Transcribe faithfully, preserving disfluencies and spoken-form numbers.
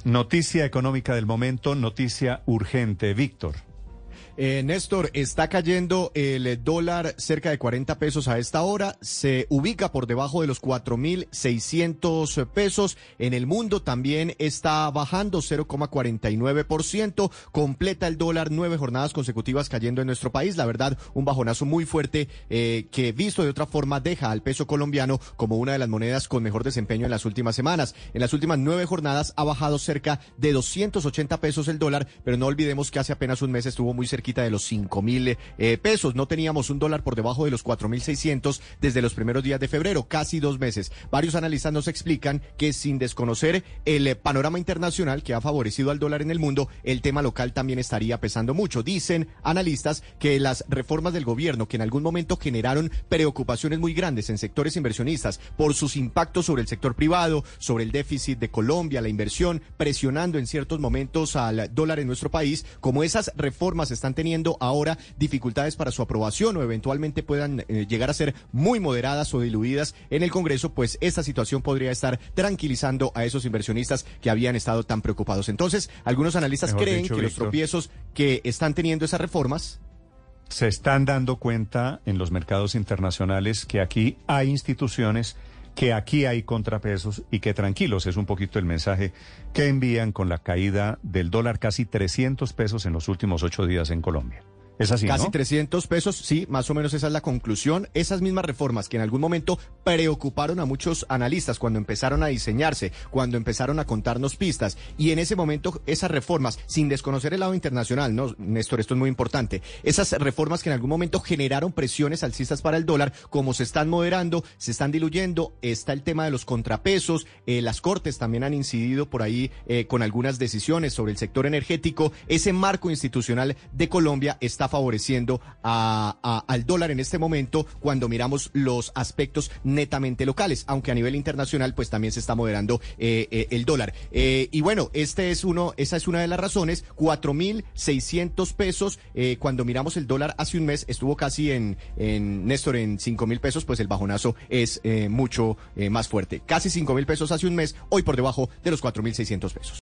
Noticia económica del momento, noticia urgente. Víctor. Eh, Néstor, está cayendo el dólar cerca de cuarenta pesos a esta hora, se ubica por debajo de los cuatro mil seiscientos pesos. En el mundo también está bajando cero coma cuarenta y nueve por ciento, completa el dólar nueve jornadas consecutivas cayendo en nuestro país. La verdad, un bajonazo muy fuerte eh, que visto de otra forma deja al peso colombiano como una de las monedas con mejor desempeño en las últimas semanas. En las últimas nueve jornadas ha bajado cerca de doscientos ochenta pesos el dólar, pero no olvidemos que hace apenas un mes estuvo muy cerca de los cinco mil eh, pesos. No teníamos un dólar por debajo de los cuatro mil seiscientos desde los primeros días de febrero, casi dos meses. Varios analistas nos explican que sin desconocer el eh, panorama internacional que ha favorecido al dólar en el mundo, el tema local también estaría pesando mucho. Dicen analistas que las reformas del gobierno que en algún momento generaron preocupaciones muy grandes en sectores inversionistas por sus impactos sobre el sector privado, sobre el déficit de Colombia, la inversión, presionando en ciertos momentos al dólar en nuestro país, como esas reformas están teniendo ahora dificultades para su aprobación o eventualmente puedan eh, llegar a ser muy moderadas o diluidas en el Congreso, pues esta situación podría estar tranquilizando a esos inversionistas que habían estado tan preocupados. Entonces, algunos analistas Mejor creen dicho, que los Víctor, tropiezos que están teniendo esas reformas se están dando cuenta en los mercados internacionales que aquí hay instituciones, que aquí hay contrapesos y que tranquilos, es un poquito el mensaje que envían con la caída del dólar, casi trescientos pesos en los últimos ocho días en Colombia. Es así, Casi ¿no? trescientos pesos, sí, más o menos esa es la conclusión. Esas mismas reformas que en algún momento preocuparon a muchos analistas cuando empezaron a diseñarse, cuando empezaron a contarnos pistas, y en ese momento esas reformas, sin desconocer el lado internacional, ¿no, Néstor? Esto es muy importante. Esas reformas que en algún momento generaron presiones alcistas para el dólar, como se están moderando, se están diluyendo, está el tema de los contrapesos, eh, las Cortes también han incidido por ahí eh, con algunas decisiones sobre el sector energético. Ese marco institucional de Colombia está favoreciendo a, a, al dólar en este momento cuando miramos los aspectos netamente locales, aunque a nivel internacional pues también se está moderando eh, eh, el dólar. Eh, y bueno, este es uno, esa es una de las razones, cuatro mil seiscientos pesos, eh, cuando miramos el dólar hace un mes estuvo casi en, en Néstor, en cinco mil pesos, pues el bajonazo es eh, mucho eh, más fuerte. Casi cinco mil pesos hace un mes, hoy por debajo de los cuatro mil seiscientos pesos.